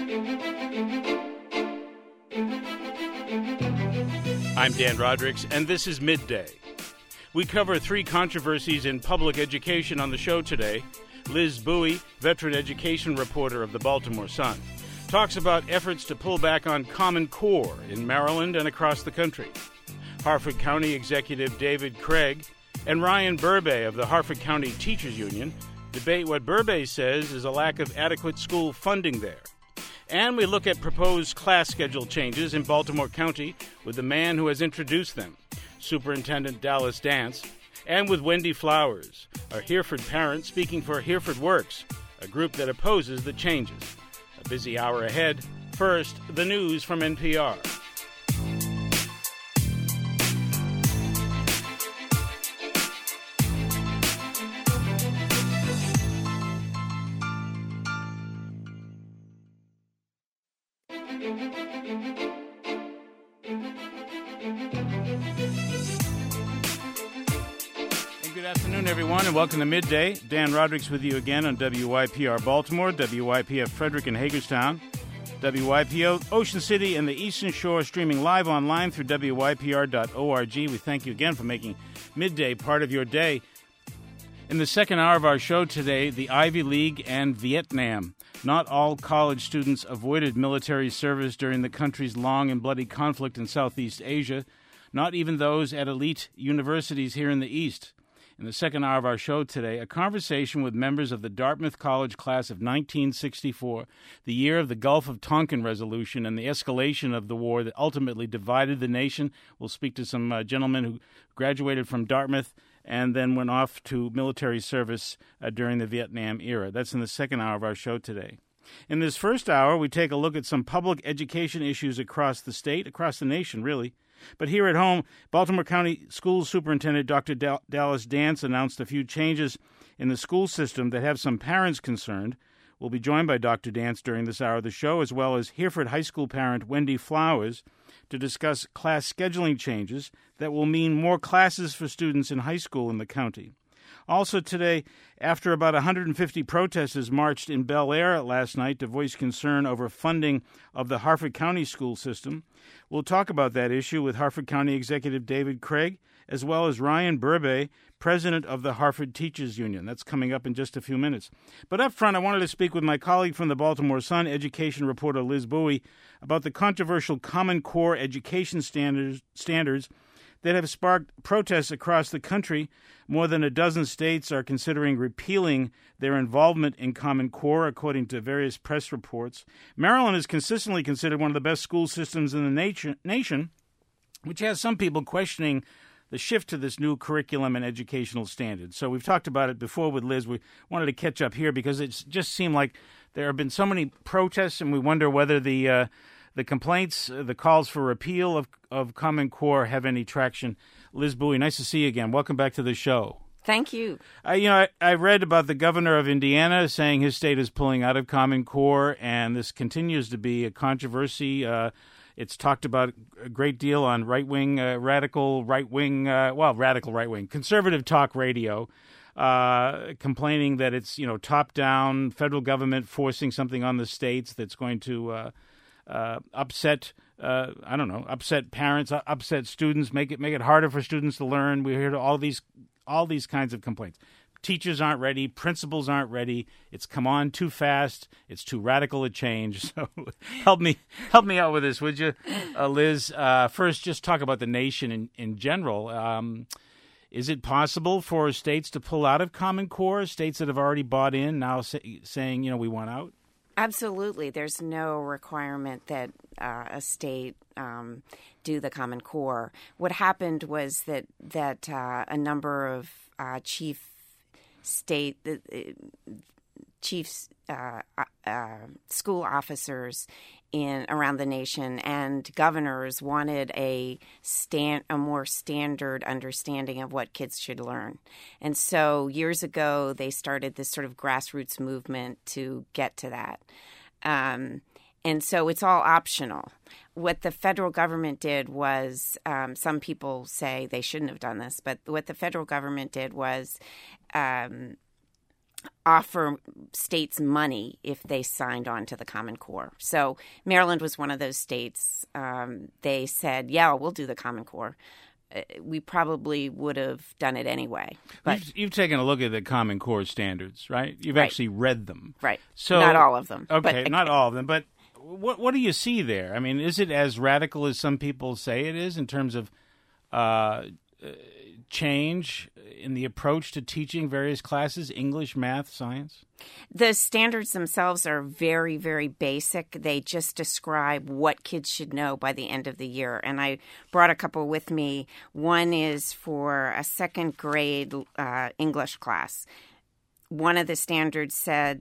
I'm Dan Rodricks, and this is Midday. We cover three controversies in public education on the show today. Liz Bowie, veteran education reporter of the Baltimore Sun, talks about efforts to pull back on Common Core in Maryland and across the country. Harford County Executive David Craig and Ryan Burbay of the Harford County Teachers Union debate what Burbay says is a lack of adequate school funding there. And we look at proposed class schedule changes in Baltimore County with the man who has introduced them, Superintendent Dallas Dance, and with Wendy Flowers, a Hereford parent speaking for Hereford Works, a group that opposes the changes. A busy hour ahead. First, the news from NPR. Everyone, and welcome to Midday. Dan Rodricks with you again on WYPR Baltimore, WYPF Frederick and Hagerstown, WYPO Ocean City and the Eastern Shore, streaming live online through WYPR.org. We thank you again for making Midday part of your day. In the second hour of our show today, the Ivy League and Vietnam. Not all college students avoided military service during the country's long and bloody conflict in Southeast Asia, not even those at elite universities here in the East. In the second hour of our show today, a conversation with members of the Dartmouth College class of 1964, the year of the Gulf of Tonkin resolution and the escalation of the war that ultimately divided the nation. We'll speak to some gentlemen who graduated from Dartmouth and then went off to military service during the Vietnam era. That's in the second hour of our show today. In this first hour, we take a look at some public education issues across the state, across the nation, really. But here at home, Baltimore County School Superintendent Dr. Dallas Dance announced a few changes in the school system that have some parents concerned. We'll be joined by Dr. Dance during this hour of the show, as well as Hereford High School parent Wendy Flowers, to discuss class scheduling changes that will mean more classes for students in high school in the county. Also today, after about 150 protesters marched in Bel Air last night to voice concern over funding of the Harford County school system, we'll talk about that issue with Harford County Executive David Craig, as well as Ryan Burbay, president of the Harford Teachers Union. That's coming up in just a few minutes. But up front, I wanted to speak with my colleague from the Baltimore Sun, education reporter Liz Bowie, about the controversial Common Core education standards that have sparked protests across the country. More than a dozen states are considering repealing their involvement in Common Core, according to various press reports. Maryland is consistently considered one of the best school systems in the nation, which has some people questioning the shift to this new curriculum and educational standards. So we've talked about it before with Liz. We wanted to catch up here because it just seemed like there have been so many protests, and we wonder whether the complaints, the calls for repeal of Common Core have any traction. Liz Bowie, nice to see you again. Welcome back to the show. Thank you. I read about the governor of Indiana saying his state is pulling out of Common Core, and this continues to be a controversy. It's talked about a great deal on right-wing, radical right-wing, conservative talk radio, complaining that it's, top-down, federal government forcing something on the states that's going to upset parents, upset students, make it harder for students to learn. We hear all these kinds of complaints. Teachers aren't ready, principals aren't ready. It's come on too fast. It's too radical a change. So help me out with this, would you, Liz? First, just talk about the nation in general. Is it possible for states to pull out of Common Core? States that have already bought in now saying, we want out? Absolutely. There's no requirement that a state do the Common Core. What happened was that a number of chief school officers around the nation and governors wanted a more standard understanding of what kids should learn. And so years ago, they started this sort of grassroots movement to get to that. And so it's all optional. What the federal government did was, some people say they shouldn't have done this, but what the federal government did was offer states money if they signed on to the Common Core. So Maryland was one of those states. They said, yeah, we'll do the Common Core. We probably would have done it anyway. But you've taken a look at the Common Core standards, right? You've actually read them. Right. So, not all of them. Okay, but, not all of them. But what do you see there? I mean, is it as radical as some people say it is in terms of change in the approach to teaching various classes, English, math, science? The standards themselves are very, very basic. They just describe what kids should know by the end of the year. And I brought a couple with me. One is for a second grade English class. One of the standards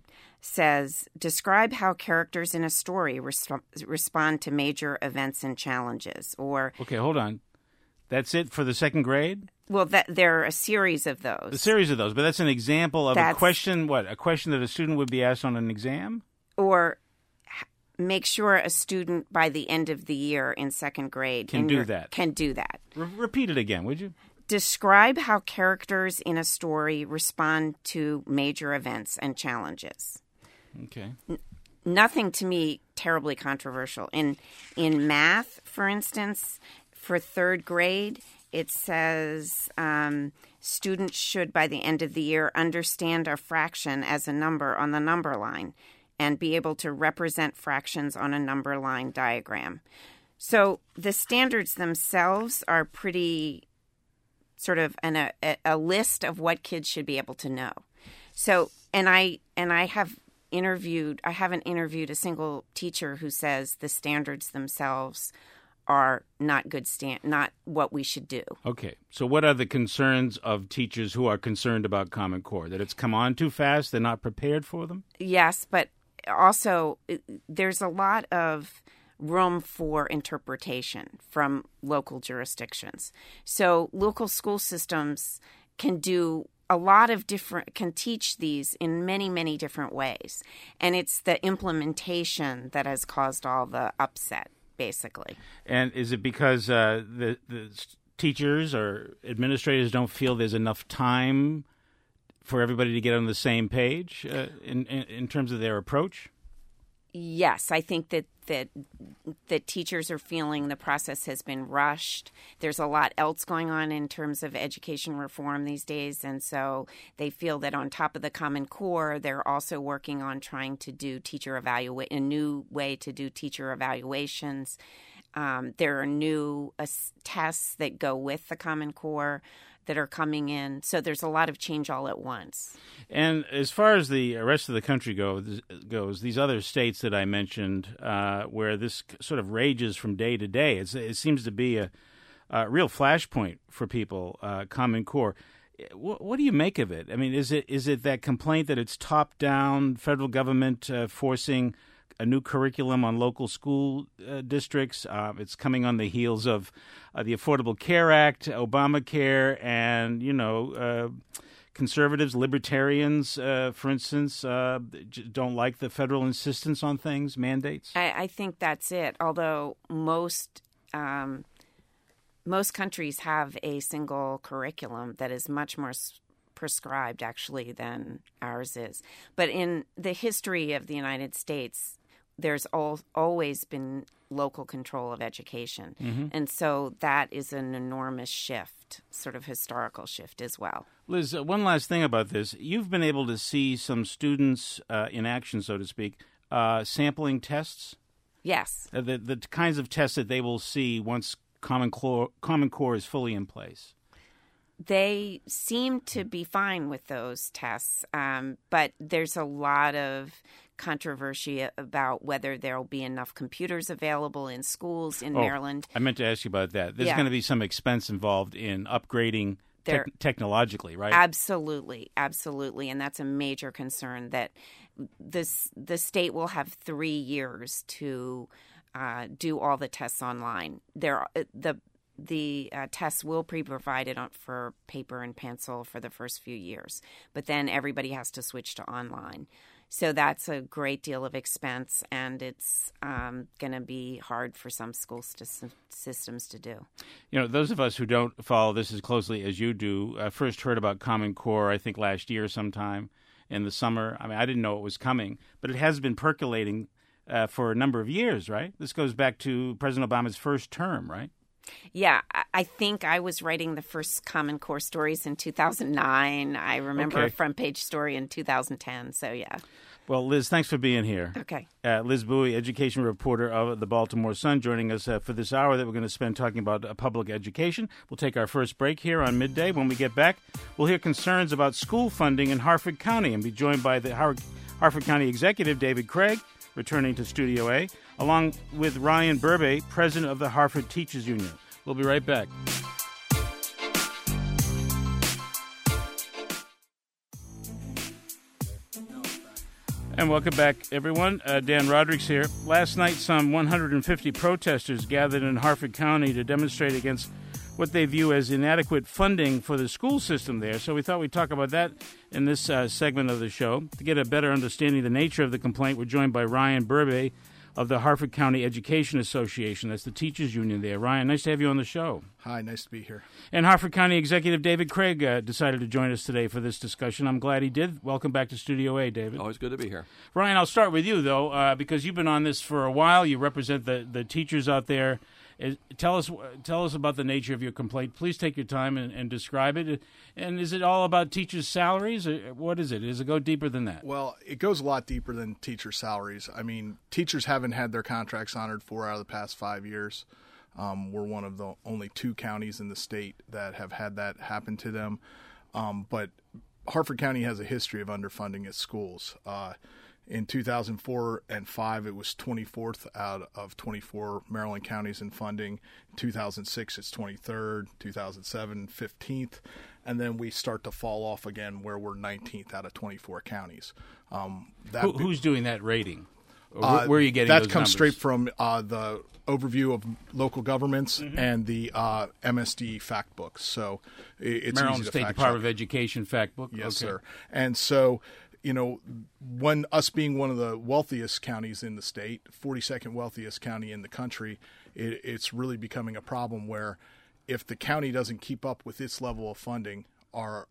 says, describe how characters in a story respond to major events and challenges. Or okay, hold on. That's it for the second grade? Well, there are a series of those. A series of those, but that's an example of a question. What, a question that a student would be asked on an exam? Or make sure a student by the end of the year in second grade can do that. Repeat it again, would you? Describe how characters in a story respond to major events and challenges. Okay. Nothing to me terribly controversial. In math, for instance, for third grade, it says students should, by the end of the year, understand a fraction as a number on the number line and be able to represent fractions on a number line diagram. So the standards themselves are pretty sort of a list of what kids should be able to know. So, and I haven't interviewed a single teacher who says the standards themselves are not not what we should do. Okay. So what are the concerns of teachers who are concerned about Common Core? That it's come on too fast? They're not prepared for them? Yes, but also there's a lot of room for interpretation from local jurisdictions. So local school systems can do can teach these in many, many different ways. And it's the implementation that has caused all the upset, basically. And is it because the teachers or administrators don't feel there's enough time for everybody to get on the same page in terms of their approach? Yes, I think that teachers are feeling the process has been rushed. There's a lot else going on in terms of education reform these days, and so they feel that on top of the Common Core, they're also working on trying to do a new way to do teacher evaluations. There are new tests that go with the Common Core that are coming in. So there's a lot of change all at once. And as far as the rest of the country goes, these other states that I mentioned where this sort of rages from day to day, it seems to be a real flashpoint for people, Common Core. What do you make of it? I mean, is it that complaint that it's top-down, federal government forcing a new curriculum on local school districts? It's coming on the heels of the Affordable Care Act, Obamacare, and, conservatives, libertarians, for instance, don't like the federal insistence on things, mandates? I think that's it, although most countries have a single curriculum that is much more prescribed, actually, than ours is. But in the history of the United States, there's always been local control of education. Mm-hmm. And so that is an enormous shift, sort of historical shift as well. Liz, one last thing about this. You've been able to see some students in action, so to speak, sampling tests? Yes. The kinds of tests that they will see once Common Core is fully in place. They seem to be fine with those tests, but there's a lot of controversy about whether there will be enough computers available in schools in Maryland. I meant to ask you about that. There's going to be some expense involved in upgrading technologically, right? Absolutely, absolutely, and that's a major concern that the state will have 3 years to do all the tests online. The tests will be provided for paper and pencil for the first few years, but then everybody has to switch to online. So that's a great deal of expense, and it's going to be hard for some school systems to do. Those of us who don't follow this as closely as you do first heard about Common Core, I think, last year sometime. in the summer. I mean, I didn't know it was coming, but it has been percolating for a number of years, right? This goes back to President Obama's first term, right? Yeah, I think I was writing the first Common Core stories in 2009. I remember a front page story in 2010. So, yeah. Well, Liz, thanks for being here. Okay. Liz Bowie, education reporter of the Baltimore Sun, joining us for this hour that we're going to spend talking about public education. We'll take our first break here on Midday. When we get back, we'll hear concerns about school funding in Harford County and be joined by the Harford County executive, David Craig, returning to Studio A, along with Ryan Burbey, president of the Harford Teachers Union. We'll be right back. And welcome back, everyone. Dan Rodrigues here. Last night, some 150 protesters gathered in Harford County to demonstrate against what they view as inadequate funding for the school system there. So we thought we'd talk about that in this segment of the show. To get a better understanding of the nature of the complaint, we're joined by Ryan Burbey of the Harford County Education Association. That's the teachers union there. Ryan, nice to have you on the show. Hi, nice to be here. And Harford County Executive David Craig decided to join us today for this discussion. I'm glad he did. Welcome back to Studio A, David. Always good to be here. Ryan, I'll start with you, though, because you've been on this for a while. You represent the teachers out there. Tell us about the nature of your complaint. Please take your time and describe it. And is it all about teachers' salaries? Or what is it? Does it go deeper than that? Well, it goes a lot deeper than teacher salaries. I mean, teachers haven't had their contracts honored 4 out of the past 5 years. We're one of the only 2 counties in the state that have had that happen to them. But Harford County has a history of underfunding its schools. In 2004 and 5, it was 24th out of 24 Maryland counties in funding. In 2006, it's 23rd. 2007, 15th. And then we start to fall off again where we're 19th out of 24 counties. Who's doing that rating? Where are you getting those numbers? That comes straight from the overview of local governments and the MSD fact books. So it's Maryland easy to State fact Department check. of Education fact book? Yes, okay. sir. And so, you know, when us being one of the wealthiest counties in the state, 42nd wealthiest county in the country, it's really becoming a problem where if the county doesn't keep up with its level of funding, our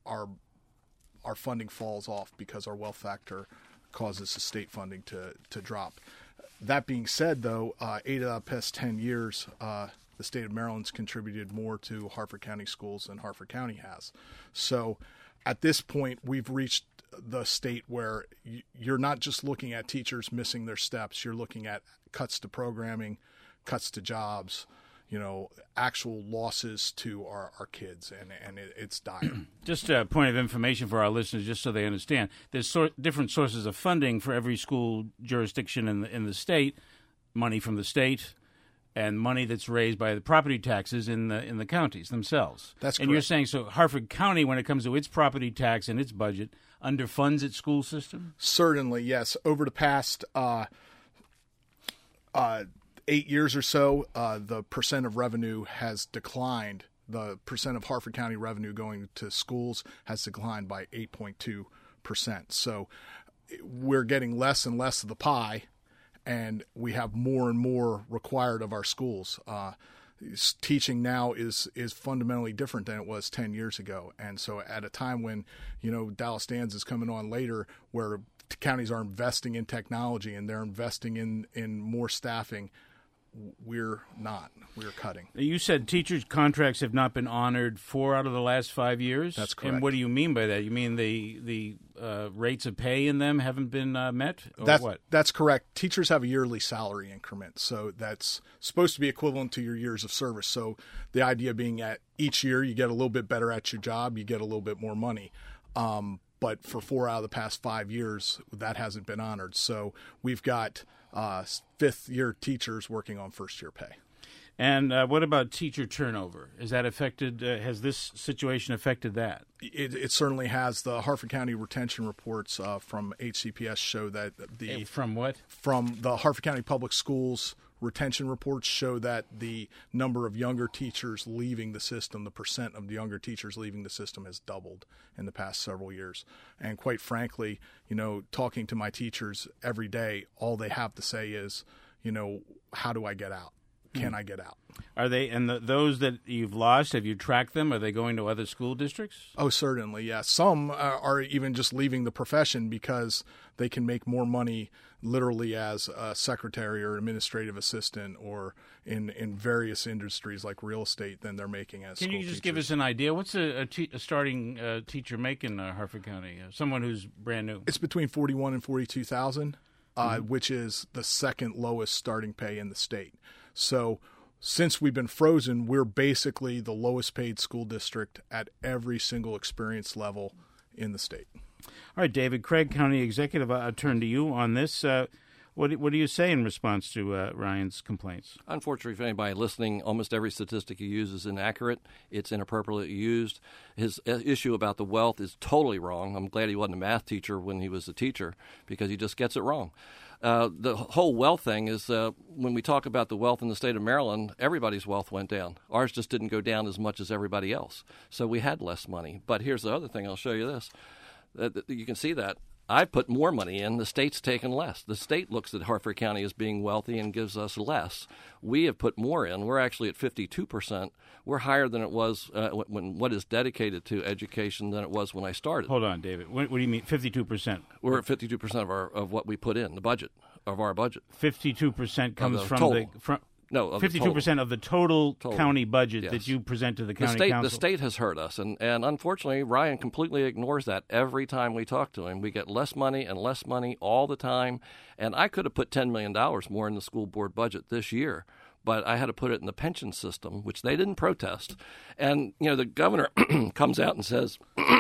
funding falls off because our wealth factor causes the state funding to drop. That being said, though, 8 of the past 10 years, the state of Maryland's contributed more to Harford County schools than Harford County has. So at this point, we've reached the state where you're not just looking at teachers missing their steps. You're looking at cuts to programming, cuts to jobs, you know, actual losses to our kids, and it's dire. Just a point of information for our listeners, just so they understand. There's different sources of funding for every school jurisdiction in the state, money from the state, and money that's raised by the property taxes in the counties themselves. That's correct. And you're saying, so Harford County, when it comes to its property tax and its budget, underfunds its school system? Certainly, yes. Over the past 8 years or so, the percent of revenue has declined. The percent of Harford County revenue going to schools has declined by 8.2%. So we're getting less and less of the pie, and we have more and more required of our schools. Teaching now is fundamentally different than it was 10 years ago. And so at a time when, you know, Dallas Danz is coming on later, where counties are investing in technology and they're investing in more staffing, we're not. We're cutting. You said teachers' contracts have not been honored 4 out of the last 5 years? That's correct. And what do you mean by that? You mean the rates of pay in them haven't been met? Or what? That's correct. Teachers have a yearly salary increment, so that's supposed to be equivalent to your years of service. So the idea being at each year you get a little bit better at your job, you get a little bit more money. But for 4 out of the past 5 years, that hasn't been honored. So we've got fifth-year teachers working on first-year pay. And what about teacher turnover? Is that affected? Has this situation affected that? It certainly has. The Harford County retention reports from HCPS show that From what? From the Harford County Public Schools retention reports show that the number of younger teachers leaving the system, the percent of the younger teachers leaving the system, has doubled in the past several years. And quite frankly, you know, talking to my teachers every day, all they have to say is, you know, how do I get out? Can I get out? Are they, and those that you've lost, have you tracked them? Are they going to other school districts? Oh, certainly, yeah. Some are even just leaving the profession because they can make more money literally as a secretary or administrative assistant or in various industries like real estate than they're making as school teachers. Can you just teachers. give us an idea? What's a starting teacher make in Harford County? Someone who's brand new? It's between $41,000 and $42,000, which is the second lowest starting pay in the state. So since we've been frozen, we're basically the lowest paid school district at every single experience level in the state. All right, David Craig, County Executive, I'll turn to you on this. What do you say in response to Ryan's complaints? Unfortunately, for anybody listening, almost every statistic he uses is inaccurate. It's inappropriately used. His issue about the wealth is totally wrong. I'm glad he wasn't a math teacher when he was a teacher because he just gets it wrong. The whole wealth thing is when we talk about the wealth in the state of Maryland, everybody's wealth went down. Ours just didn't go down as much as everybody else. So we had less money. But here's the other thing. I'll show you this. You can see that. I put more money in. The state's taken less. The state looks at Harford County as being wealthy and gives us less. We have put more in. We're actually at 52%. We're higher than it was when what is dedicated to education than it was when I started. Hold on, David. What do you mean 52%? We're at 52% of what we put in, the budget, of our budget. 52% comes from total. the... No, 52% of the total county budget yes. that you present to the county council. The state has hurt us, and unfortunately, Ryan completely ignores that every time we talk to him. We get less money and less money all the time, and I could have put $10 million more in the school board budget this year, but I had to put it in the pension system, which they didn't protest. And, the governor comes out and says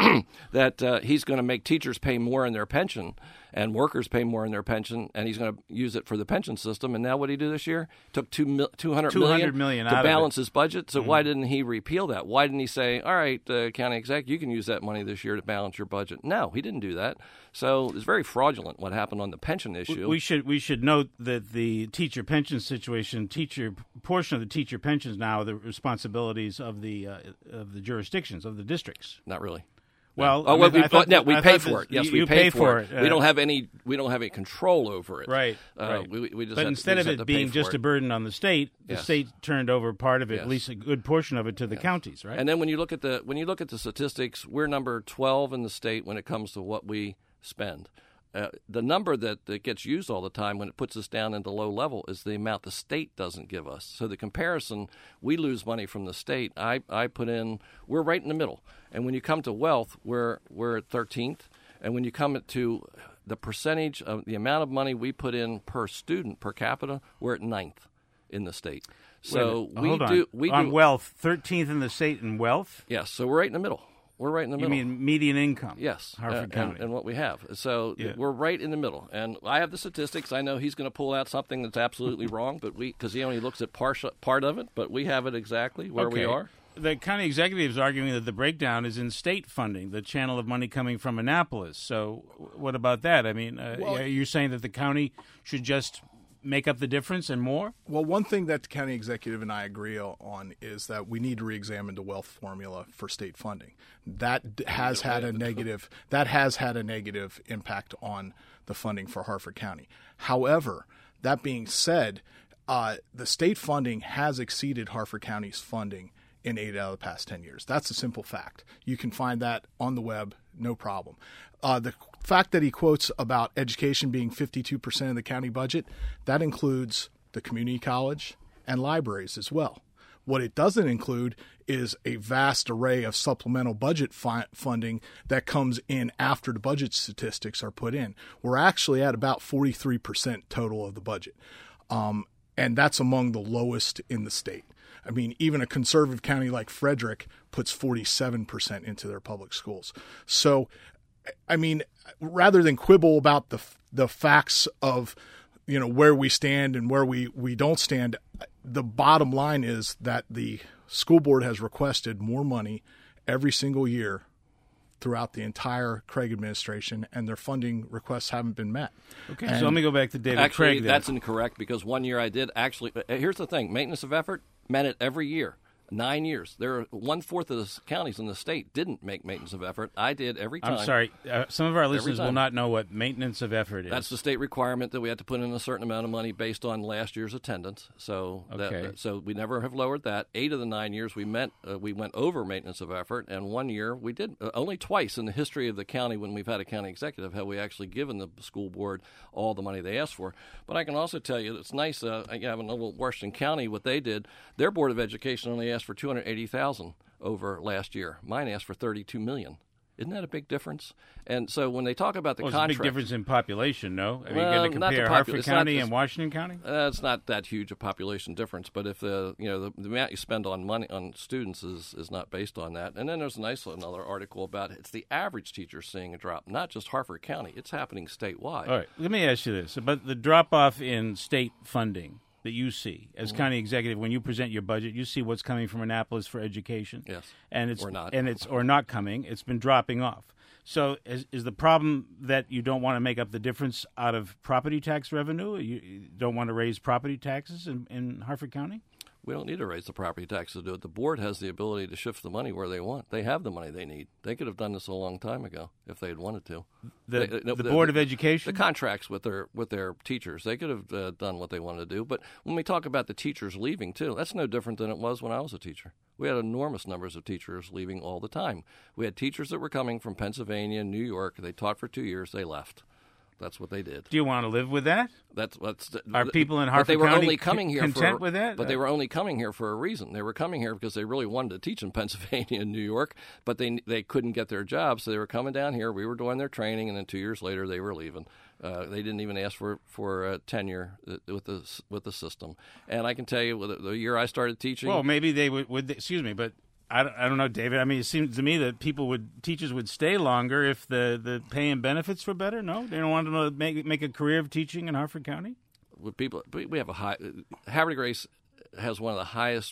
that he's going to make teachers pay more in their pension and workers pay more in their pension, and he's going to use it for the pension system. And now what did he do this year? Took $200 million to balance his budget. So why didn't he repeal that? Why didn't he say, all right, county exec, you can use that money this year to balance your budget? No, he didn't do that. So it's very fraudulent what happened on the pension issue. We should note that the teacher pension situation, portion of the teacher pensions now are the responsibilities of the jurisdictions, of the districts. Not really. Well, we pay for it. Yes, we pay for it. We don't have any control over it. Right. We just but instead of it being just a burden on the state, the state turned over part of it, at least a good portion of it, to the counties. Right. And then when you look at the statistics, we're number 12 in the state when it comes to what we spend. The number that gets used all the time when it puts us down into low level is the amount the state doesn't give us. So the comparison, we lose money from the state. I put in, we're right in the middle. And when you come to wealth, we're at 13th. And when you come to the percentage of the amount of money we put in per student, per capita, we're at 9th in the state. So we do wealth, 13th in the state in wealth? Yes, so we're right in the middle. We're right in the middle. You mean median income? Yes, Harford County. And what we have. So we're right in the middle. And I have the statistics. I know he's going to pull out something that's absolutely wrong, but because he only looks at part of it, but we have it exactly where we are. The county executive is arguing that the breakdown is in state funding, the channel of money coming from Annapolis. So what about that? I mean, you're saying that the county should just make up the difference and more? Well, one thing that the county executive and I agree on is that we need to reexamine the wealth formula for state funding. That has had a negative impact on the funding for Harford County. However, that being said, the state funding has exceeded Harford County's funding in 8 out of the past 10 years. That's a simple fact. You can find that on the web, no problem. The fact that he quotes about education being 52% of the county budget, that includes the community college and libraries as well. What it doesn't include is a vast array of supplemental budget funding that comes in after the budget statistics are put in. We're actually at about 43% total of the budget, and that's among the lowest in the state. I mean, even a conservative county like Frederick puts 47% into their public schools. So, I mean, rather than quibble about the facts of, where we stand and where we don't stand, the bottom line is that the school board has requested more money every single year throughout the entire Craig administration, and their funding requests haven't been met. Okay, so let me go back to David Craig. That's incorrect because one year I did actually. Here's the thing: maintenance of effort meant it every year. 9 years. There are 1/4 of the counties in the state didn't make maintenance of effort. I did every time. I'm sorry. Some of our listeners will not know what maintenance of effort is. That's the state requirement that we had to put in a certain amount of money based on last year's attendance. So so we never have lowered that. 8 of the 9 years we went over maintenance of effort, and 1 year we did. Only twice in the history of the county when we've had a county executive have we actually given the school board all the money they asked for. But I can also tell you it's nice. I have in Little Washington County what they did. Their Board of Education only asked for $280,000 over last year. Mine asked for $32 million. Isn't that a big difference? And so when they talk about the contract, it's a big difference in population, no? Are you well, going to compare Harford County and Washington County? It's not that huge a population difference, but if the amount you spend on money on students is not based on that. And then there's another article about it's the average teacher seeing a drop, not just Harford County. It's happening statewide. All right, let me ask you this about the drop off in state funding that you see as county executive when you present your budget. You see what's coming from Annapolis for education, yes, and it's or not, and it's or not coming. It's been dropping off. So is the problem that you don't want to make up the difference out of property tax revenue? You don't want to raise property taxes in Harford County? We don't need to raise the property taxes to do it. The board has the ability to shift the money where they want. They have the money they need. They could have done this a long time ago if they had wanted to. The Board of Education? The contracts with their teachers, they could have done what they wanted to do. But when we talk about the teachers leaving, too, that's no different than it was when I was a teacher. We had enormous numbers of teachers leaving all the time. We had teachers that were coming from Pennsylvania and New York. They taught for 2 years. They left. That's what they did. Do you want to live with that? Are people in Harford County only coming here content with that? But they were only coming here for a reason. They were coming here because they really wanted to teach in Pennsylvania and New York, but they couldn't get their jobs, so they were coming down here. We were doing their training, and then 2 years later they were leaving. They didn't even ask for tenure with the system. And I can tell you, the year I started teaching, well, maybe they would. Excuse me, but I don't know, David. I mean, it seems to me that teachers would stay longer if the pay and benefits were better. No, they don't want to make a career of teaching in Harford County. We have Havre de Grace has one of the highest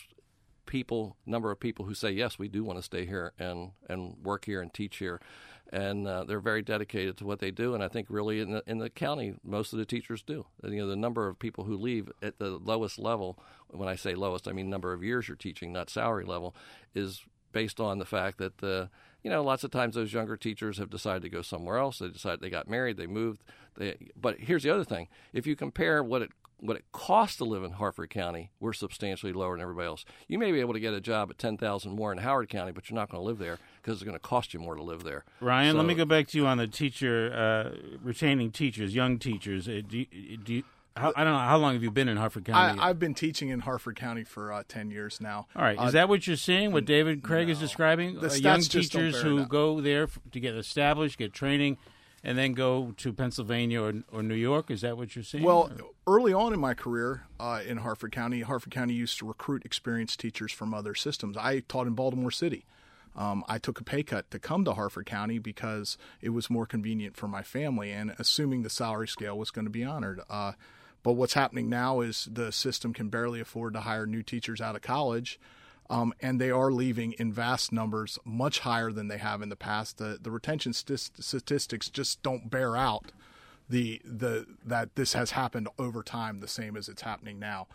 number of people who say yes, we do want to stay here and work here and teach here. And they're very dedicated to what they do, and I think really in the county, most of the teachers do. The number of people who leave at the lowest level, when I say lowest, I mean number of years you're teaching, not salary level, is based on the fact that lots of times those younger teachers have decided to go somewhere else. They got married, they moved. But here's the other thing: if you compare what it costs to live in Harford County, we're substantially lower than everybody else. You may be able to get a job at $10,000 more in Howard County, but you're not going to live there because it's going to cost you more to live there. Ryan, let me go back to you on the teacher retaining teachers, young teachers. I don't know, how long have you been in Harford County? I've been teaching in Harford County for 10 years now. All right. Is that what you're seeing, what David Craig is describing? Young teachers who go there to get established, get training, and then go to Pennsylvania or New York? Is that what you're seeing? Well, early on in my career in Harford County used to recruit experienced teachers from other systems. I taught in Baltimore City. I took a pay cut to come to Harford County because it was more convenient for my family and assuming the salary scale was going to be honored. But what's happening now is the system can barely afford to hire new teachers out of college. And they are leaving in vast numbers, much higher than they have in the past. The retention statistics just don't bear out that this has happened over time, the same as it's happening now.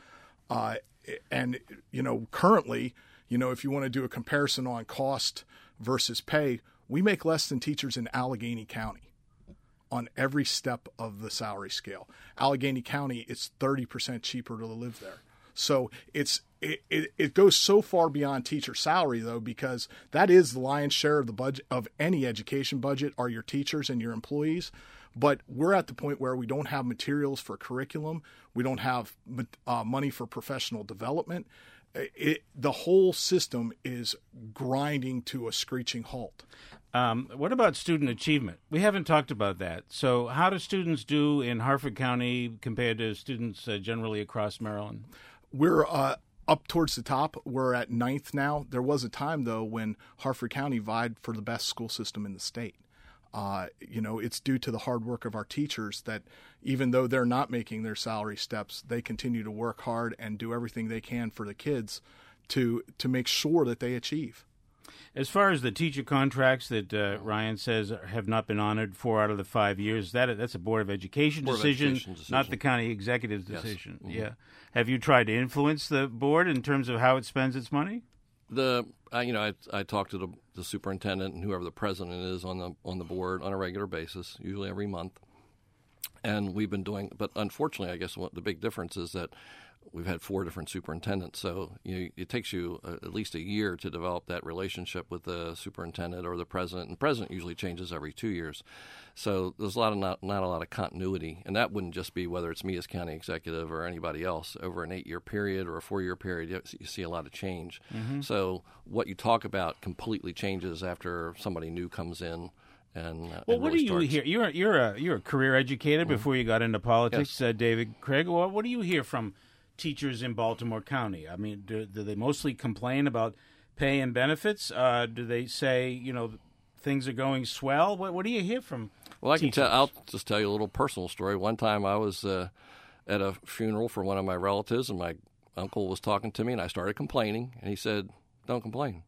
And currently, if you want to do a comparison on cost versus pay, we make less than teachers in Allegheny County on every step of the salary scale. Allegheny County, it's 30% cheaper to live there. So it goes so far beyond teacher salary, though, because that is the lion's share of the budget of any education budget are your teachers and your employees. But we're at the point where we don't have materials for curriculum. We don't have money for professional development. The whole system is grinding to a screeching halt. What about student achievement? We haven't talked about that. So how do students do in Harford County compared to students generally across Maryland? We're up towards the top. We're at 9th now. There was a time, though, when Harford County vied for the best school system in the state. It's due to the hard work of our teachers that even though they're not making their salary steps, they continue to work hard and do everything they can for the kids to make sure that they achieve. As far as the teacher contracts that Ryan says have not been honored 4 out of the 5 years, that's a Board of Education decision, not the county executive's decision. Yes. Mm-hmm. Yeah. Have you tried to influence the board in terms of how it spends its money? I talk to the superintendent and whoever the president is on the board on a regular basis, usually every month. And we've been doing, but unfortunately, I guess the big difference is that we've had 4 different superintendents. So it takes you at least a year to develop that relationship with the superintendent or the president. And the president usually changes every 2 years. So there's not a lot of continuity. And that wouldn't just be whether it's me as county executive or anybody else. Over an 8-year period or a 4-year period, you see a lot of change. Mm-hmm. So what you talk about completely changes after somebody new comes in. What do you hear? You're a career educator before you got into politics, yes. David Craig. What do you hear from teachers in Baltimore County? I mean, do they mostly complain about pay and benefits? Do they say things are going swell? What do you hear from? Well, teachers? I'll just tell you a little personal story. One time I was at a funeral for one of my relatives, and my uncle was talking to me, and I started complaining, and he said, "Don't complain.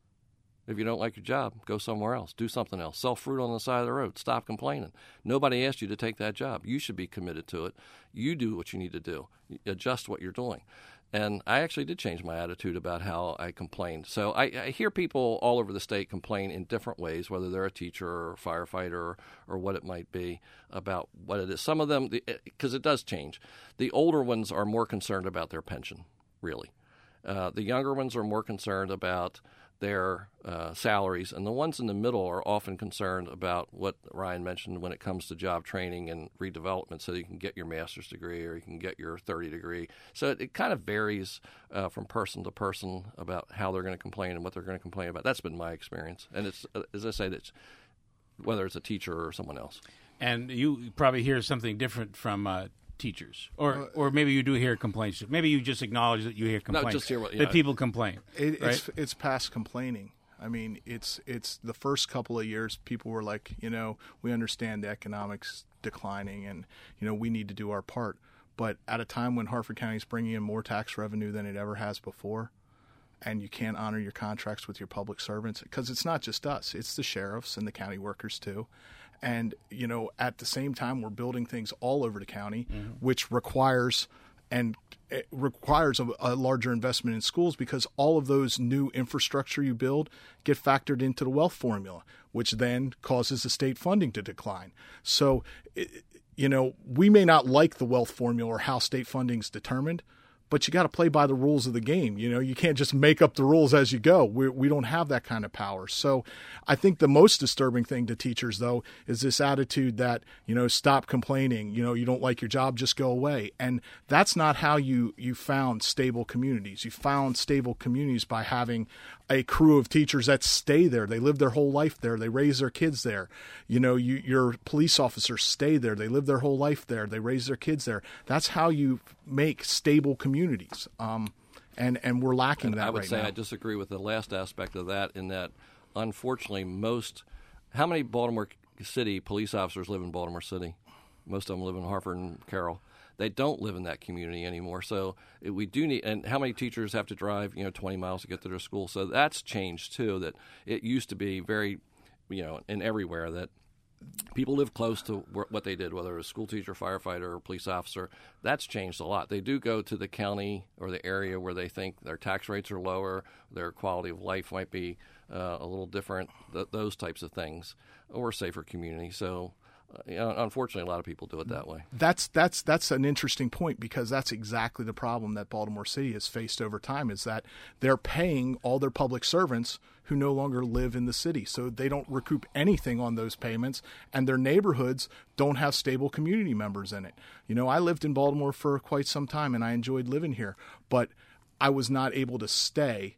If you don't like your job, go somewhere else. Do something else. Sell fruit on the side of the road. Stop complaining. Nobody asked you to take that job. You should be committed to it. You do what you need to do. Adjust what you're doing." And I actually did change my attitude about how I complained. So I hear people all over the state complain in different ways, whether they're a teacher or a firefighter or what it might be, about what it is. Some of them, because it does change. The older ones are more concerned about their pension, really. The younger ones are more concerned about their salaries, and the ones in the middle are often concerned about what Ryan mentioned when it comes to job training and redevelopment, so you can get your master's degree or you can get your 30 degree. So it kind of varies from person to person about how they're going to complain and what they're going to complain about. That's been my experience, and it's, as I said, it's whether it's a teacher or someone else. And you probably hear something different from teachers, or maybe you do hear complaints. Maybe you just acknowledge that you hear complaints. No, just hear that people complain. It's past complaining. I mean, it's the first couple of years people were like, we understand the economics declining, and we need to do our part. But at a time when Harford County is bringing in more tax revenue than it ever has before, and you can't honor your contracts with your public servants, because it's not just us, it's the sheriffs and the county workers too. And, at the same time, we're building things all over the county, mm-hmm. which requires a larger investment in schools, because all of those new infrastructure you build get factored into the wealth formula, which then causes the state funding to decline. So, we may not like the wealth formula or how state funding is determined, but you got to play by the rules of the game. You can't just make up the rules as you go. We don't have that kind of power. So I think the most disturbing thing to teachers, though, is this attitude that, stop complaining. You don't like your job, just go away. And that's not how you found stable communities. You found stable communities by having a crew of teachers that stay there. They live their whole life there. They raise their kids there. Your police officers stay there. They live their whole life there. They raise their kids there. That's how you make stable communities. And we're lacking that right now. I would say I disagree with the last aspect of that, in that, unfortunately, how many Baltimore City police officers live in Baltimore City? Most of them live in Harford and Carroll. They don't live in that community anymore. So we do need, and how many teachers have to drive, 20 miles to get to their school? So that's changed too. That it used to be very, in everywhere that people live close to what they did, whether it was a school teacher, firefighter, or police officer. That's changed a lot. They do go to the county or the area where they think their tax rates are lower, their quality of life might be a little different, those types of things, or a safer community. So unfortunately, a lot of people do it that way. That's an interesting point, because that's exactly the problem that Baltimore City has faced over time, is that they're paying all their public servants who no longer live in the city. So they don't recoup anything on those payments, and their neighborhoods don't have stable community members in it. I lived in Baltimore for quite some time, and I enjoyed living here, but I was not able to stay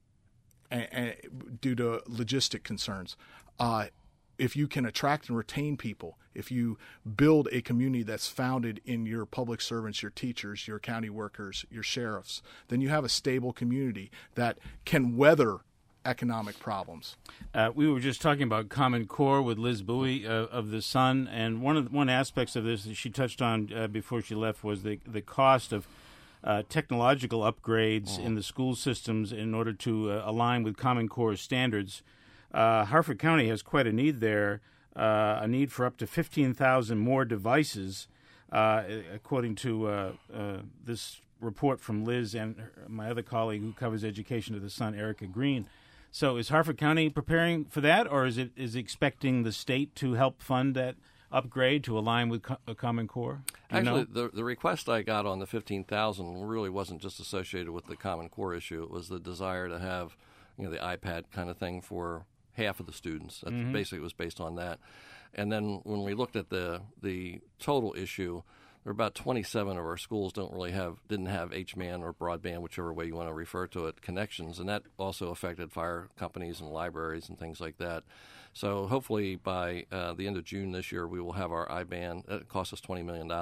due to logistic concerns. If you can attract and retain people, if you build a community that's founded in your public servants, your teachers, your county workers, your sheriffs, then you have a stable community that can weather economic problems. We were just talking about Common Core with Liz Bowie of the Sun, and one aspects of this that she touched on before she left was the cost of technological upgrades in the school systems in order to align with Common Core standards. Harford County has quite a need there, a need for up to 15,000 more devices, according to this report from Liz and my other colleague who covers education to the Sun, Erica Green. So is Harford County preparing for that, or is it expecting the state to help fund that upgrade to align with Common Core? Actually, the request I got on the $15,000 really wasn't just associated with the Common Core issue. It was the desire to have, the iPad kind of thing for half of the students. That basically it was based on that. And then when we looked at the total issue, there are about 27 of our schools didn't have HMAN or broadband, whichever way you want to refer to it, connections, and that also affected fire companies and libraries and things like that. So hopefully by the end of June this year, we will have our iBand. It costs us $20 million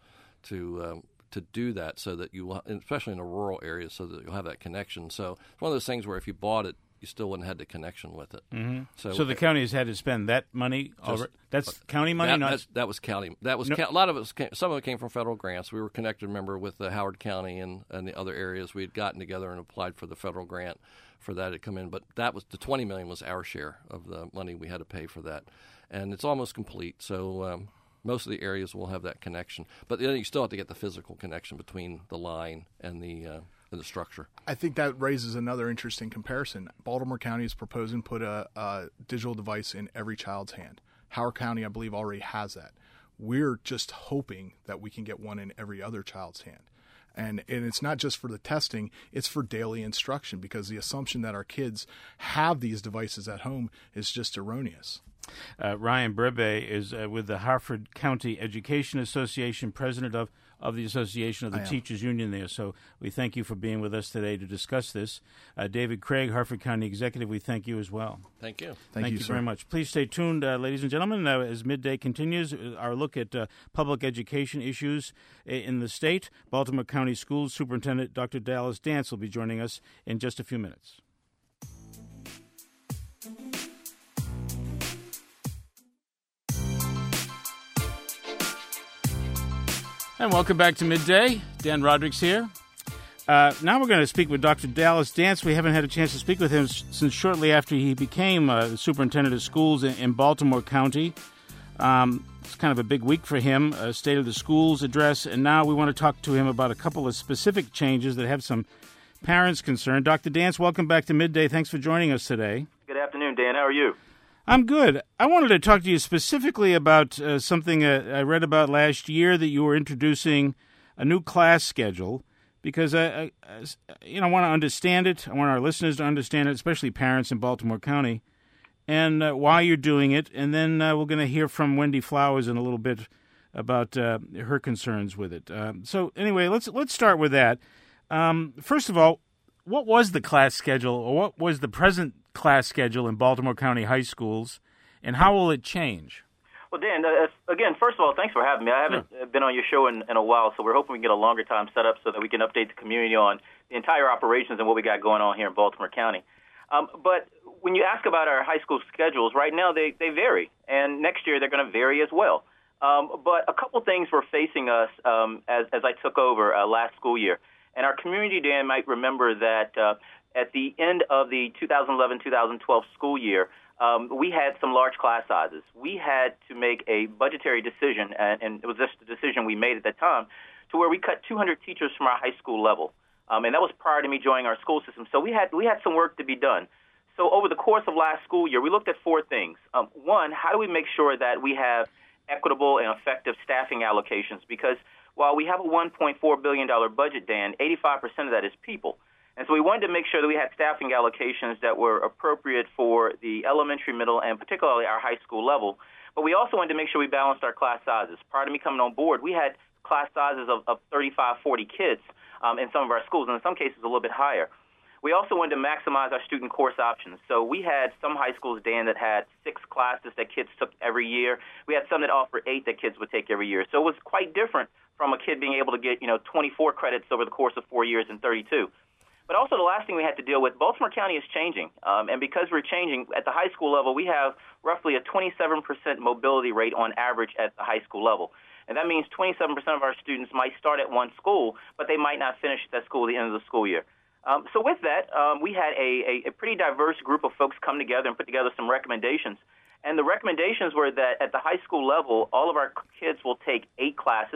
to do that, so that you will, especially in the rural areas, so that you'll have that connection. So it's one of those things where if you bought it, you still wouldn't have the connection with it. Mm-hmm. So the county has had to spend that money. That's county money. That was county. That was a lot of it. Some of it came from federal grants. We were connected, remember, with the Howard County and the other areas. We had gotten together and applied for the federal grant for that to come in. But that was the $20 million was our share of the money we had to pay for that, and it's almost complete. So most of the areas will have that connection, but then you still have to get the physical connection between the line and the structure. I think that raises another interesting comparison. Baltimore County is proposing to put a digital device in every child's hand. Howard County, I believe, already has that. We're just hoping that we can get one in every other child's hand. And it's not just for the testing, it's for daily instruction, because the assumption that our kids have these devices at home is just erroneous. Ryan Brebe is with the Harford County Education Association, president of the Association of the Teachers Union there. So we thank you for being with us today to discuss this. David Craig, Harford County Executive, we thank you as well. Thank you. Thank you, very much. Please stay tuned, ladies and gentlemen, as Midday continues, our look at public education issues in the state. Baltimore County Schools Superintendent Dr. Dallas Dance will be joining us in just a few minutes. And welcome back to Midday. Dan Rodrigues here. Now we're going to speak with Dr. Dallas Dance. We haven't had a chance to speak with him since shortly after he became the superintendent of schools in Baltimore County. It's kind of a big week for him, a State of the Schools address, and now we want to talk to him about a couple of specific changes that have some parents concerned. Dr. Dance, welcome back to Midday. Thanks for joining us today. Good afternoon, Dan. How are you? I'm good. I wanted to talk to you specifically about something I read about last year, that you were introducing a new class schedule, because I want to understand it. I want our listeners to understand it, especially parents in Baltimore County, and why you're doing it. And then we're going to hear from Wendy Flowers in a little bit about her concerns with it. So anyway, let's start with that. First of all, what was the class schedule, or what was the present class schedule in Baltimore County high schools, and how will it change? Well, Dan, again, first of all, thanks for having me. I haven't been on your show in a while, so we're hoping we can get a longer time set up so that we can update the community on the entire operations and what we got going on here in Baltimore County. But when you ask about our high school schedules, right now they vary, and next year they're going to vary as well. But a couple things were facing us as I took over last school year. And our community, Dan, might remember that at the end of the 2011-2012 school year, we had some large class sizes. We had to make a budgetary decision, and it was just the decision we made at that time, to where we cut 200 teachers from our high school level. And that was prior to me joining our school system. So we had some work to be done. So over the course of last school year, we looked at four things. One, how do we make sure that we have equitable and effective staffing allocations? Because while we have a $1.4 billion budget, Dan, 85% of that is people. And so we wanted to make sure that we had staffing allocations that were appropriate for the elementary, middle, and particularly our high school level. But we also wanted to make sure we balanced our class sizes. Prior to me coming on board, we had class sizes of 35, 40 kids in some of our schools, and in some cases a little bit higher. We also wanted to maximize our student course options. So we had some high schools, Dan, that had 6 classes that kids took every year. We had some that offered 8 that kids would take every year. So it was quite different from a kid being able to get, 24 credits over the course of 4 years and 32. But also the last thing we had to deal with, Baltimore County is changing. And because we're changing, at the high school level, we have roughly a 27% mobility rate on average at the high school level. And that means 27% of our students might start at one school, but they might not finish at that school at the end of the school year. So with that, we had a pretty diverse group of folks come together and put together some recommendations. And the recommendations were that at the high school level, all of our kids will take 8 classes.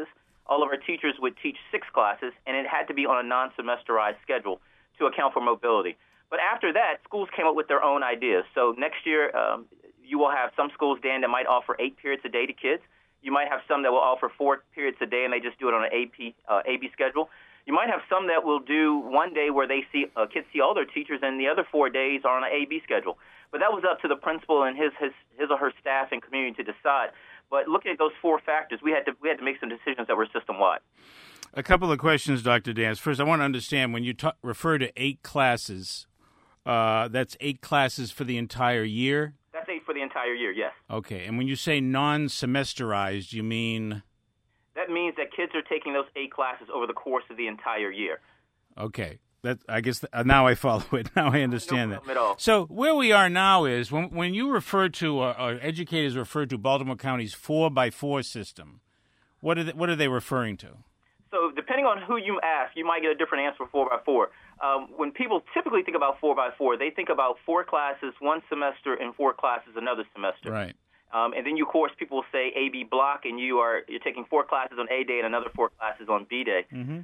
all of our teachers would teach 6 classes, and it had to be on a non-semesterized schedule to account for mobility. But after that, schools came up with their own ideas. So next year, you will have some schools, Dan, that might offer 8 periods a day to kids. You might have some that will offer 4 periods a day, and they just do it on an AB schedule. You might have some that will do one day where they see kids see all their teachers, and the other 4 days are on an AB schedule. But that was up to the principal and his or her staff and community to decide. But looking at those 4 factors, we had to make some decisions that were system-wide. A couple of questions, Dr. Dance. First, I want to understand, when you refer to 8 classes, that's 8 classes for the entire year? That's 8 for the entire year, yes. Okay. And when you say non-semesterized, you mean? That means that kids are taking those 8 classes over the course of the entire year. Okay. I guess now I follow it. Now I understand that. At all. So where we are now is when you refer to, or educators refer to Baltimore County's 4x4 system, what are they referring to? So depending on who you ask, you might get a different answer for 4x4. When people typically think about 4x4, they think about 4 classes one semester and 4 classes another semester. Right. And then, of course, people will say AB block, and you're taking 4 classes on A day and another 4 classes on B day. Mm-hmm.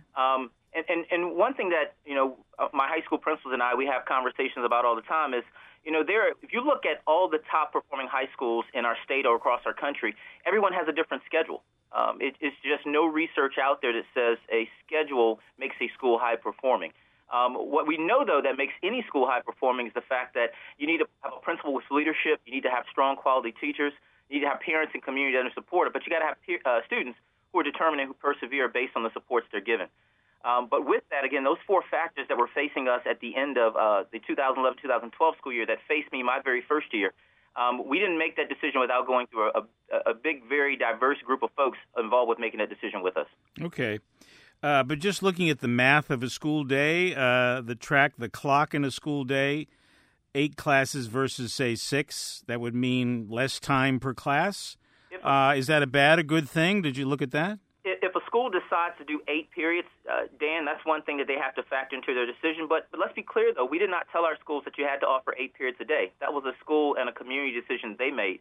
And one thing that, my high school principals and I, we have conversations about all the time is, if you look at all the top performing high schools in our state or across our country, everyone has a different schedule. It's just no research out there that says a schedule makes a school high performing. What we know, though, that makes any school high performing is the fact that you need to have a principal with leadership, you need to have strong quality teachers, you need to have parents and community that are supportive, but you got to have students who are determined and who persevere based on the supports they're given. But with that, again, those 4 factors that were facing us at the end of the 2011-2012 school year that faced me my very first year, we didn't make that decision without going through a big, very diverse group of folks involved with making that decision with us. Okay. But just looking at the math of a school day, the clock in a school day, 8 classes versus, say, 6, that would mean less time per class. Is that a good thing? Did you look at that? If a school decides to do 8 periods, Dan, that's one thing that they have to factor into their decision. But let's be clear, though, we did not tell our schools that you had to offer 8 periods a day. That was a school and a community decision they made.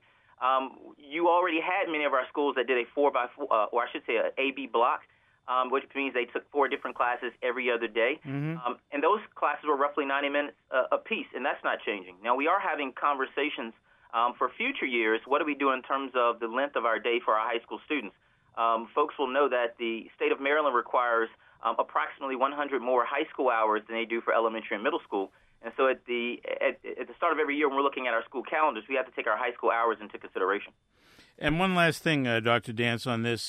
You already had many of our schools that did a 4x4, or I should say an AB block, which means they took 4 different classes every other day. Mm-hmm. And those classes were roughly 90 minutes apiece, and that's not changing. Now, we are having conversations for future years. What do we do in terms of the length of our day for our high school students? Folks will know that the state of Maryland requires approximately 100 more high school hours than they do for elementary and middle school. And so at the start of every year when we're looking at our school calendars, we have to take our high school hours into consideration. And one last thing, Dr. Dance, on this,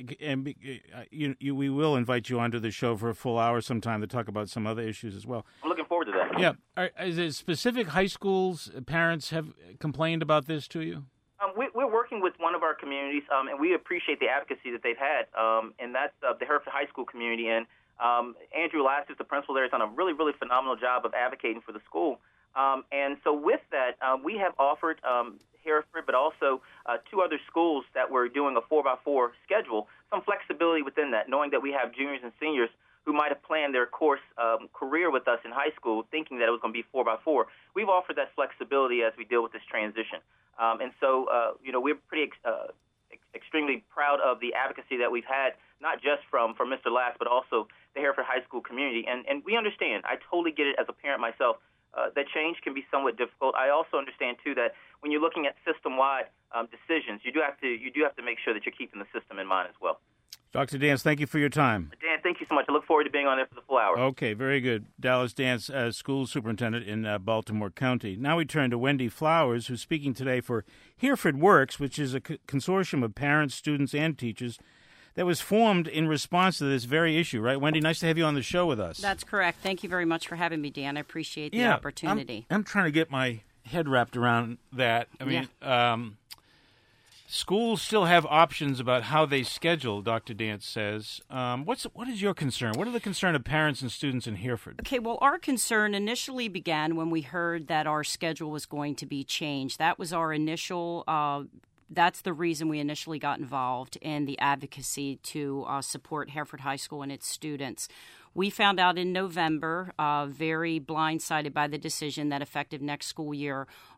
we will invite you onto the show for a full hour sometime to talk about some other issues as well. I'm looking forward to that. Yeah. Is there specific high schools parents have complained about this to you? We're working with one of our communities, and we appreciate the advocacy that they've had, and that's the Hereford High School community. And Andrew Lassis, the principal there, has done a really, really phenomenal job of advocating for the school. And so with that, we have offered Hereford, but also 2 other schools that were doing a 4x4 schedule, some flexibility within that, knowing that we have juniors and seniors who might have planned their course career with us in high school thinking that it was going to be 4x4. We've offered that flexibility as we deal with this transition. And so, we're pretty extremely proud of the advocacy that we've had, not just from Mr. Lass, but also the Hereford High School community. And we understand. I totally get it as a parent myself. That change can be somewhat difficult. I also understand, too, that when you're looking at system-wide decisions, you do have to make sure that you're keeping the system in mind as well. Dr. Dance, thank you for your time. Dan, thank you so much. I look forward to being on there for the full hour. Okay, very good. Dallas Dance, school superintendent in Baltimore County. Now we turn to Wendy Flowers, who's speaking today for Hereford Works, which is a consortium of parents, students, and teachers that was formed in response to this very issue. Right, Wendy? Nice to have you on the show with us. That's correct. Thank you very much for having me, Dan. I appreciate the opportunity. I'm trying to get my head wrapped around that. I mean, schools still have options about how they schedule, Dr. Dance says. What is your concern? What are the concern of parents and students in Hereford? Okay, well, our concern initially began when we heard that our schedule was going to be changed. That was our initial that's the reason we initially got involved in the advocacy to support Hereford High School and its students. We found out in November, very blindsided by the decision that effective next school year,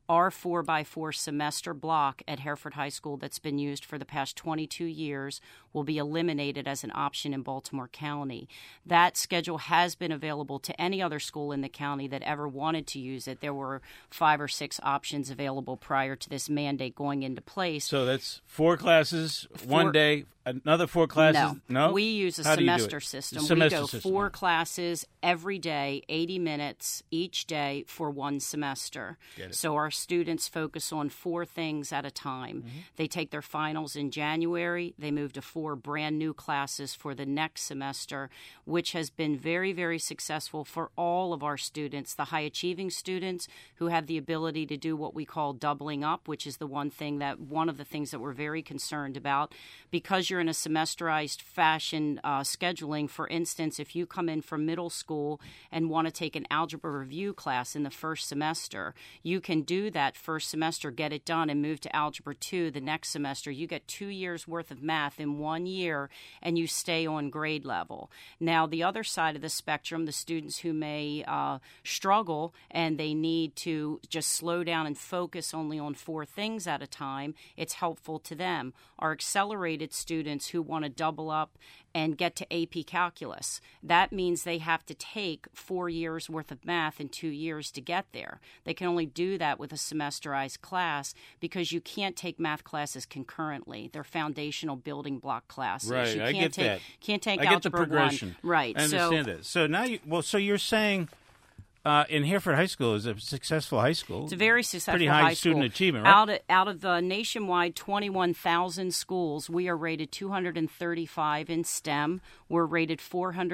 our 4x4 semester block at Hereford High School that's been used for the past 22 years will be eliminated as an option in Baltimore County. That schedule has been available to any other school in the county that ever wanted to use it. There were 5 or 6 options available prior to this mandate going into place. So that's 4 classes, 1 day, another 4 classes? No? We use a semester system. We go 4 classes every day, 80 minutes each day for 1 semester. So our students focus on 4 things at a time. Mm-hmm. They take their finals in January. They move to 4 brand new classes for the next semester, which has been very, very successful for all of our students. The high achieving students who have the ability to do what we call doubling up, which is one of the things that we're very concerned about. Because you're in a semesterized fashion scheduling, for instance, if you come in from middle school and want to take an algebra review class in the first semester, you can do that first semester, get it done, and move to Algebra 2 the next semester. You get 2 years worth of math in 1 year, and you stay on grade level. Now, the other side of the spectrum, the students who may struggle and they need to just slow down and focus only on 4 things at a time, it's helpful to them. Our accelerated students who want to double up and get to AP Calculus, that means they have to take 4 years worth of math in 2 years to get there. They can only do that with a semesterized class because you can't take math classes concurrently. They're foundational building block classes. Right, you I get that. Can't take I get Algebra the progression. 1. Right. I understand that. So now, so you're saying in Hereford High School is a successful high school. It's a very successful pretty high high student school. achievement, right? Out of the nationwide 21,000 schools, we are rated 235 in STEM. We're rated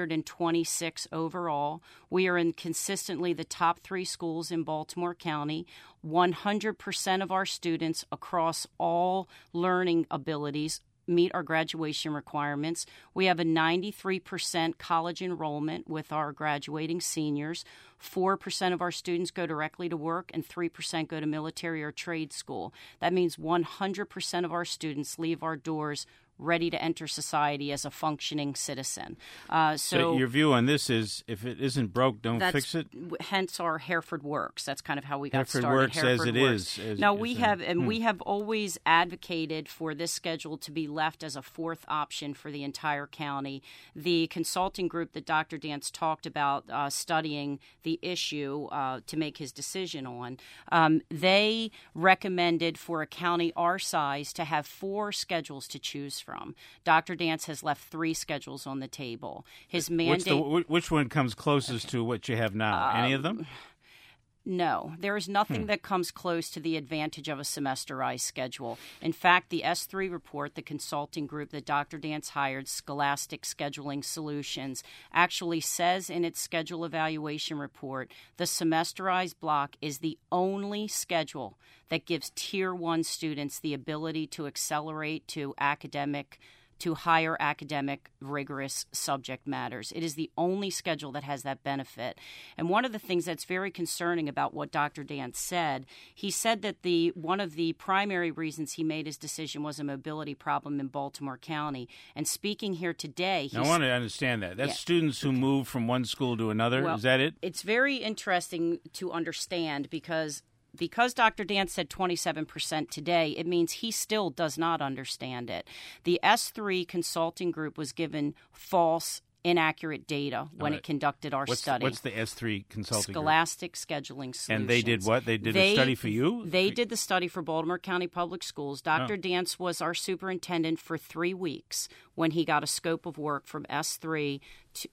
426 overall. We are in consistently the top 3 schools in Baltimore County. 100% of our students across all learning abilities meet our graduation requirements. We have a 93% college enrollment with our graduating seniors. 4% of our students go directly to work and 3% go to military or trade school. That means 100% of our students leave our doors ready to enter society as a functioning citizen. So your view on this is, if it isn't broke, don't fix it? Hence our Hereford Works. That's kind of how we got Hereford started. Works Hereford as it Works. is. Now, we have always advocated for this schedule to be left as a 4th option for the entire county. The consulting group that Dr. Dance talked about studying the issue to make his decision on, they recommended for a county our size to have 4 schedules to choose from. Dr. Dance has left 3 schedules on the table. His mandate. Which one comes closest to what you have now? Any of them? No, there is nothing that comes close to the advantage of a semesterized schedule. In fact, the S3 report, the consulting group that Dr. Dance hired, Scholastic Scheduling Solutions, actually says in its schedule evaluation report, the semesterized block is the only schedule that gives Tier 1 students the ability to accelerate to higher academic, rigorous subject matters. It is the only schedule that has that benefit. And one of the things that's very concerning about what Dr. Dance said, he said that one of the primary reasons he made his decision was a mobility problem in Baltimore County. And speaking here today... I want to understand that. That's students who move from one school to another? Well, is that it? It's very interesting to understand because Dr. Dance said 27% today, it means he still does not understand it. The S3 consulting group was given false, inaccurate data when it conducted our study. What's the S3 consulting Scholastic Scheduling Solutions. And they did what? They did a study for you? They did the study for Baltimore County Public Schools. Dr. Dance was our superintendent for 3 weeks when he got a scope of work from S3, to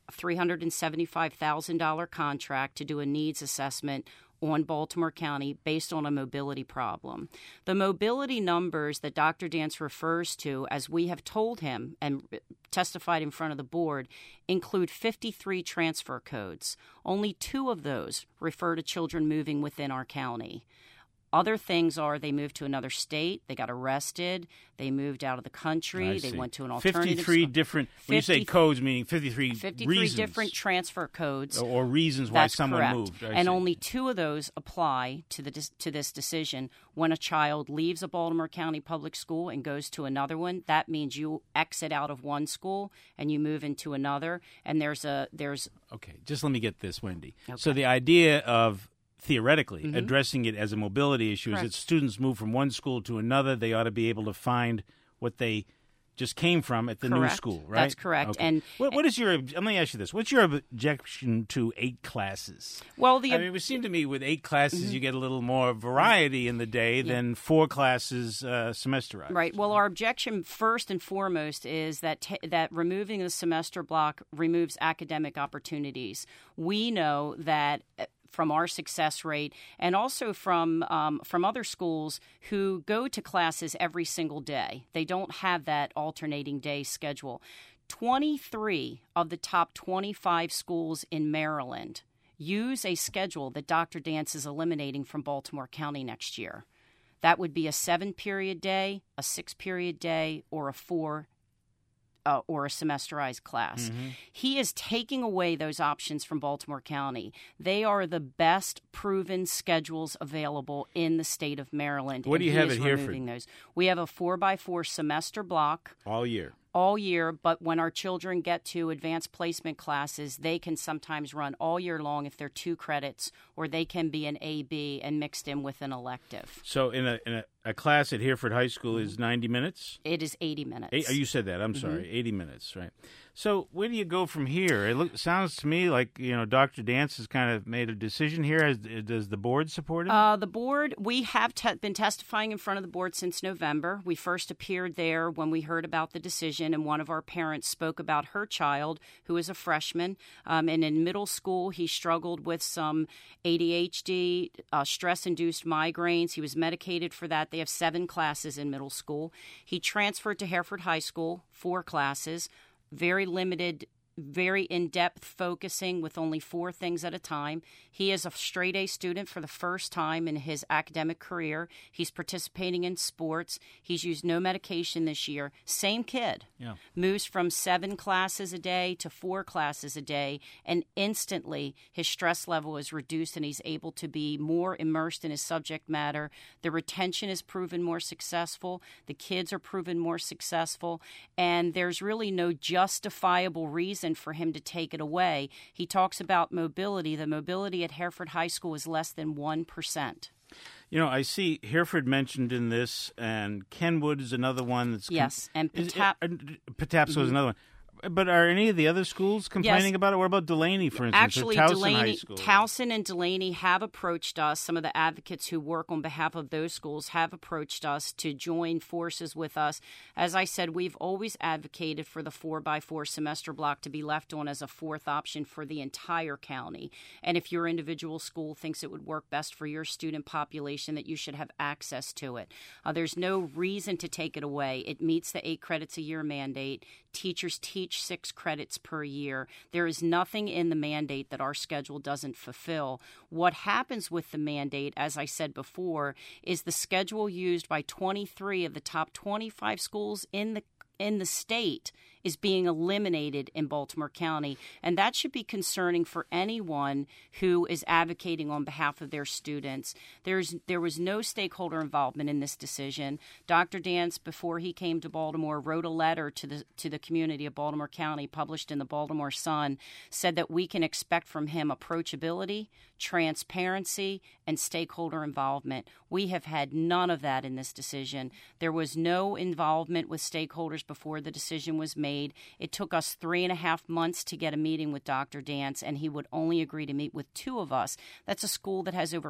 $375,000 contract to do a needs assessment on Baltimore County based on a mobility problem. The mobility numbers that Dr. Dance refers to, as we have told him and testified in front of the board, include 53 transfer codes. Only 2 of those refer to children moving within our county. Other things are they moved to another state, they got arrested, they moved out of the country, they went to an alternative 53 different, when you say codes, meaning 53 reasons. Different transfer codes. Or reasons why someone correct. moved. And only 2 of those apply to this decision. When a child leaves a Baltimore County public school and goes to another one, that means you exit out of one school and you move into another. And there's Okay, just let me get this, Wendy. Okay. So the idea of theoretically, addressing it as a mobility issue. Correct. Is that students move from one school to another, they ought to be able to find what they just came from at the new Correct. school, right? That's correct. Okay. And what is your? Let me ask you this: what's your objection to 8 classes? Well, it would seem to me with 8 classes, you get a little more variety in the day than 4 classes semesterized. Right. Well, our objection first and foremost is that that removing the semester block removes academic opportunities. We know that from our success rate and also from other schools who go to classes every single day. They don't have that alternating day schedule. 23 of the top 25 schools in Maryland use a schedule that Dr. Dance is eliminating from Baltimore County next year. That would be a 7-period day, a 6-period day, or a 4 or a semesterized class. He is taking away those options from Baltimore County. They are the best proven schedules available in the state of Maryland. What do you have at Hereford? Removing those. We have a 4x4 semester block. All year. All year, but when our children get to advanced placement classes, they can sometimes run all year long if they're 2 credits, or they can be an AB and mixed in with an elective. So in a class at Hereford High School is 90 minutes? It is 80 minutes. You said that. I'm sorry. 80 minutes, right? So where do you go from here? It sounds to me like, Dr. Dance has kind of made a decision here. Does the board support it? The board, we have been testifying in front of the board since November. We first appeared there when we heard about the decision, and one of our parents spoke about her child, who is a freshman. And in middle school, he struggled with some ADHD, stress-induced migraines. He was medicated for that. They have 7 classes in middle school. He transferred to Hereford High School, 4 classes. Very limited, very in-depth focusing with only 4 things at a time. He is a straight A student for the first time in his academic career. He's participating in sports. He's used no medication this year. Same kid. Yeah. Moves from 7 classes a day to 4 classes a day, and instantly his stress level is reduced and he's able to be more immersed in his subject matter. The retention is proven more successful. The kids are proven more successful, and there's really no justifiable reason for him to take it away. He talks about mobility. The mobility at Hereford High School is less than 1%. I see Hereford mentioned in this, and Kenwood is another one that's... Yes, and Patapsco is another one. But are any of the other schools complaining about it? What about Delaney, for instance, actually, or Towson High School? Towson and Delaney have approached us. Some of the advocates who work on behalf of those schools have approached us to join forces with us. As I said, we've always advocated for the 4x4 semester block to be left on as a 4th option for the entire county. And if your individual school thinks it would work best for your student population, that you should have access to it. There's no reason to take it away. It meets the 8 credits a year mandate. Teachers teach 6 credits per year. There is nothing in the mandate that our schedule doesn't fulfill. What happens with the mandate, as I said before, is the schedule used by 23 of the top 25 schools in the state is being eliminated in Baltimore County, and that should be concerning for anyone who is advocating on behalf of their students. There was no stakeholder involvement in this decision. Dr. Dance, before he came to Baltimore, wrote a letter to the community of Baltimore County, published in the Baltimore Sun, said that we can expect from him approachability, transparency, and stakeholder involvement. We have had none of that in this decision. There was no involvement with stakeholders before the decision was made. It took us 3.5 months to get a meeting with Dr. Dance, and he would only agree to meet with 2 of us. That's a school that has over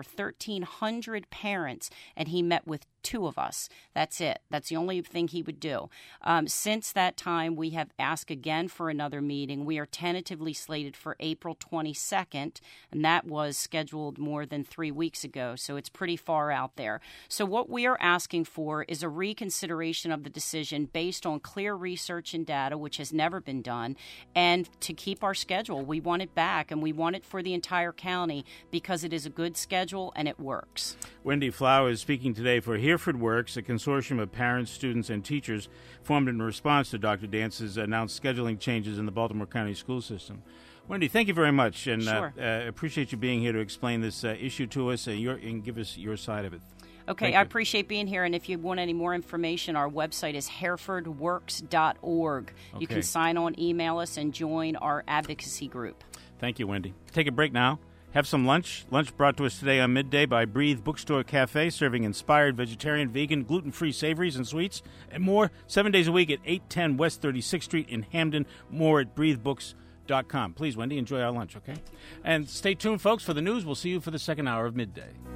1,300 parents, and he met with 2 of us. That's it. That's the only thing he would do. Since that time, we have asked again for another meeting. We are tentatively slated for April 22nd, and that was scheduled more than 3 weeks ago, so it's pretty far out there. So what we are asking for is a reconsideration of the decision based on clear research and data, which has never been done, and to keep our schedule. We want it back, and we want it for the entire county because it is a good schedule and it works. Wendy Flowers speaking today for Hereford Works, a consortium of parents, students, and teachers formed in response to Dr. Dance's announced scheduling changes in the Baltimore County school system. Wendy, thank you very much, and Sure. Appreciate you being here to explain this issue to us and give us your side of it. Okay, I appreciate being here, and if you want any more information, our website is herefordworks.org. You can sign on, email us, and join our advocacy group. Thank you, Wendy. Take a break now. Have some lunch. Lunch brought to us today on Midday by Breathe Bookstore Cafe, serving inspired vegetarian, vegan, gluten-free savories and sweets, and more 7 days a week at 810 West 36th Street in Hamden. More at breathebooks.com. Please, Wendy, enjoy our lunch, okay? And stay tuned, folks, for the news. We'll see you for the second hour of Midday.